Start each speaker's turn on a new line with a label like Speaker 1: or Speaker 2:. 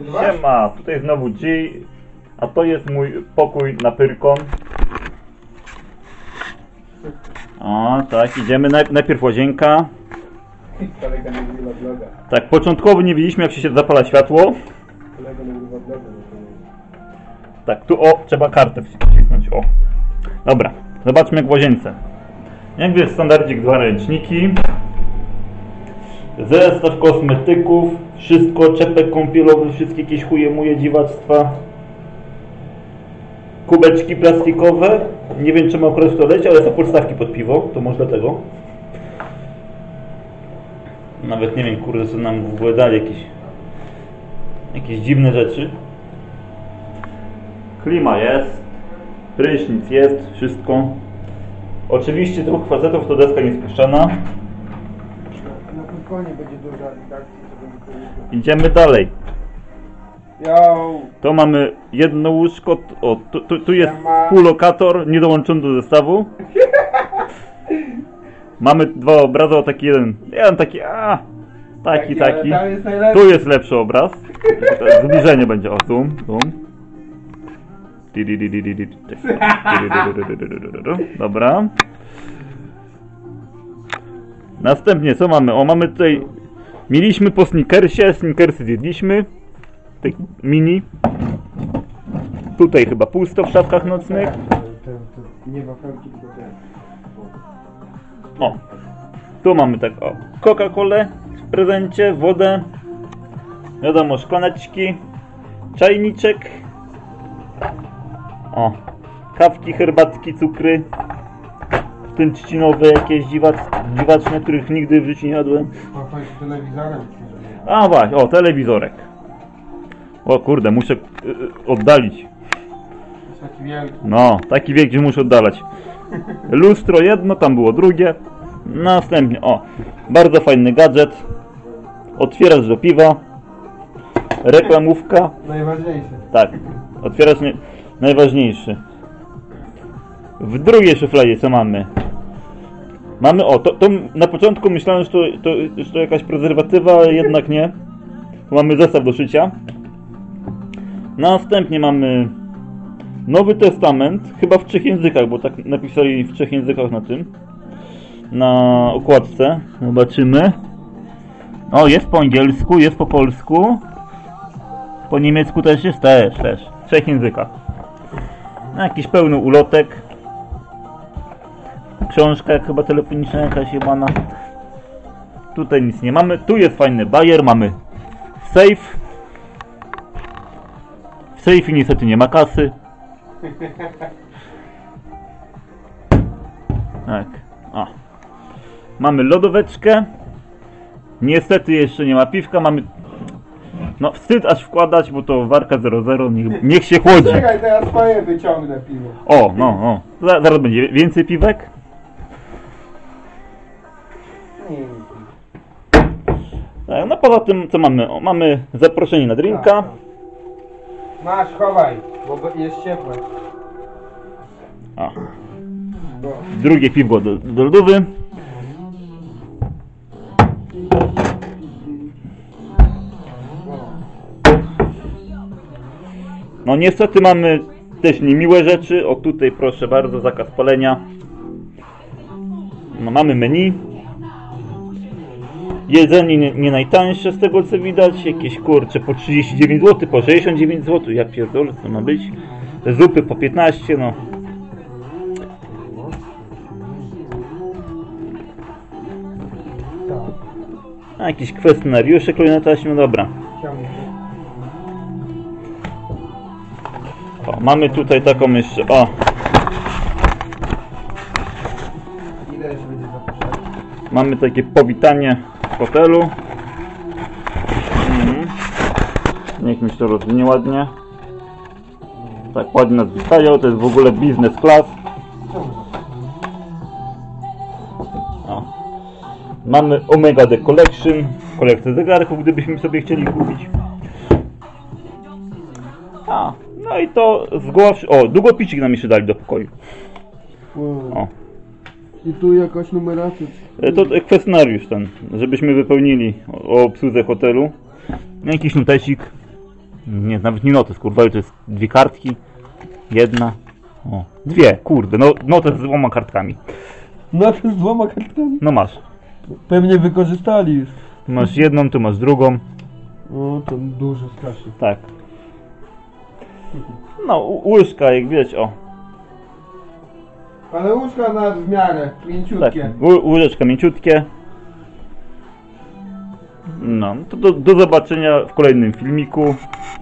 Speaker 1: Siema, tutaj znowu G, a to jest mój pokój na Pyrkon. O, tak, idziemy. Najpierw łazienka. Tak, początkowo nie wiedzieliśmy, jak się zapala światło. Tak, tu o, trzeba kartę wcisnąć, o. Dobra, zobaczmy jak w łazience. Jak jest standardzik, 2 ręczniki. Zestaw kosmetyków, wszystko, czepek kąpielowy, wszystkie jakieś chuje dziwactwa. Kubeczki plastikowe. Nie wiem, czy ma akurat w toalecie, ale są podstawki pod piwo, to może dlatego. Nawet nie wiem, kurde, co nam w ogóle dali jakieś dziwne rzeczy. Klima jest, prysznic jest, wszystko. Oczywiście dwóch facetów to deska niespuszczana.
Speaker 2: Na Pyrkonie będzie duża redakcja.
Speaker 1: Idziemy dalej.
Speaker 2: Yo.
Speaker 1: To mamy jedno łóżko, o, tu jest współlokator, nie dołączony do zestawu. Mamy 2 obrazy, o taki jeden taki, taki. Tu jest lepszy obraz. Zbliżenie będzie, o, zoom. Dobra. Następnie co mamy? O, mamy tutaj, mieliśmy po sneakersy zjedliśmy. Tej mini. Tutaj chyba pusto w szafkach nocnych.
Speaker 2: Nie wafelki, tylko te.
Speaker 1: O, tu mamy tak, o, Coca-Colę w prezencie, wodę, wiadomo, szklaneczki, czajniczek, o, kawki, herbatki, cukry, w tym trzcinowe jakieś dziwaczne, których nigdy w życiu nie jadłem.
Speaker 2: To jest telewizorem.
Speaker 1: A właśnie, o, telewizorek. O kurde, muszę oddalić.
Speaker 2: Taki wielki.
Speaker 1: No, taki wiek, gdzie muszę oddalać. Lustro jedno, tam było drugie. Następnie, o, bardzo fajny gadżet. Otwieracz do piwa. Reklamówka.
Speaker 2: Najważniejsze.
Speaker 1: Tak, otwieracz najważniejszy. W drugiej szufladzie co mamy? Mamy, o, to na początku myślałem, że to jakaś prezerwatywa, ale jednak nie. Tu mamy zestaw do szycia. Następnie mamy Nowy Testament, chyba w 3 językach, bo tak napisali w 3 językach na tym, na okładce. Zobaczymy. O, jest po angielsku, jest po polsku, po niemiecku też jest, też. W 3 językach. Jakiś pełny ulotek. Książka chyba telefoniczna jakaś jebana. Tutaj nic nie mamy. Tu jest fajny bajer, mamy safe. W sejfie niestety nie ma kasy. Tak. O. Mamy lodóweczkę. Niestety jeszcze nie ma piwka. Mamy... No wstyd aż wkładać, bo to warka 00. Niech się chłodzi.
Speaker 2: Czekaj, to ja swoje wyciągnę piwo.
Speaker 1: O, no. Zaraz będzie więcej piwek. Tak, no poza tym co mamy? O, mamy zaproszenie na drinka.
Speaker 2: Masz, chowaj, bo jest ciepłe.
Speaker 1: O. Drugie piwo do lodówy. No niestety mamy też niemiłe rzeczy. O, tutaj proszę bardzo, zakaz palenia. No mamy menu. Jedzenie nie najtańsze z tego co widać. Jakieś kurcze po 39 zł, po 69 zł. Ja pierdolę, co ma być. Zupy po 15, no. A jakieś kwestionariusze klej na taśmę, dobra. O, mamy tutaj taką jeszcze, o. Mamy takie powitanie w hotelu. Niech mi się to rozwinie ładnie. Tak ładnie nas witają, to jest w ogóle business class. O. Mamy Omega The Collection, kolekcję zegarków, gdybyśmy sobie chcieli kupić. A, no i to zgłoś... O, długopisik nam jeszcze dali do pokoju. O.
Speaker 2: I tu jakaś numeracja.
Speaker 1: To kwestionariusz ten, żebyśmy wypełnili o obsłudze hotelu. Jakiś notesik. Nie, nawet nie notes, kurwa, to jest 2 kartki. 1. O, 2, kurde, no notes z 2 kartkami.
Speaker 2: No to z 2 kartkami.
Speaker 1: No masz.
Speaker 2: Pewnie wykorzystali już.
Speaker 1: Tu masz jedną, tu masz drugą.
Speaker 2: O, to dużo strasznie.
Speaker 1: Tak. No, łyżka, jak widać, o.
Speaker 2: Ale łóżka nawet w miarę,
Speaker 1: Tak,
Speaker 2: mięciutkie.
Speaker 1: łyżeczka mięciutkie. No, to do zobaczenia w kolejnym filmiku.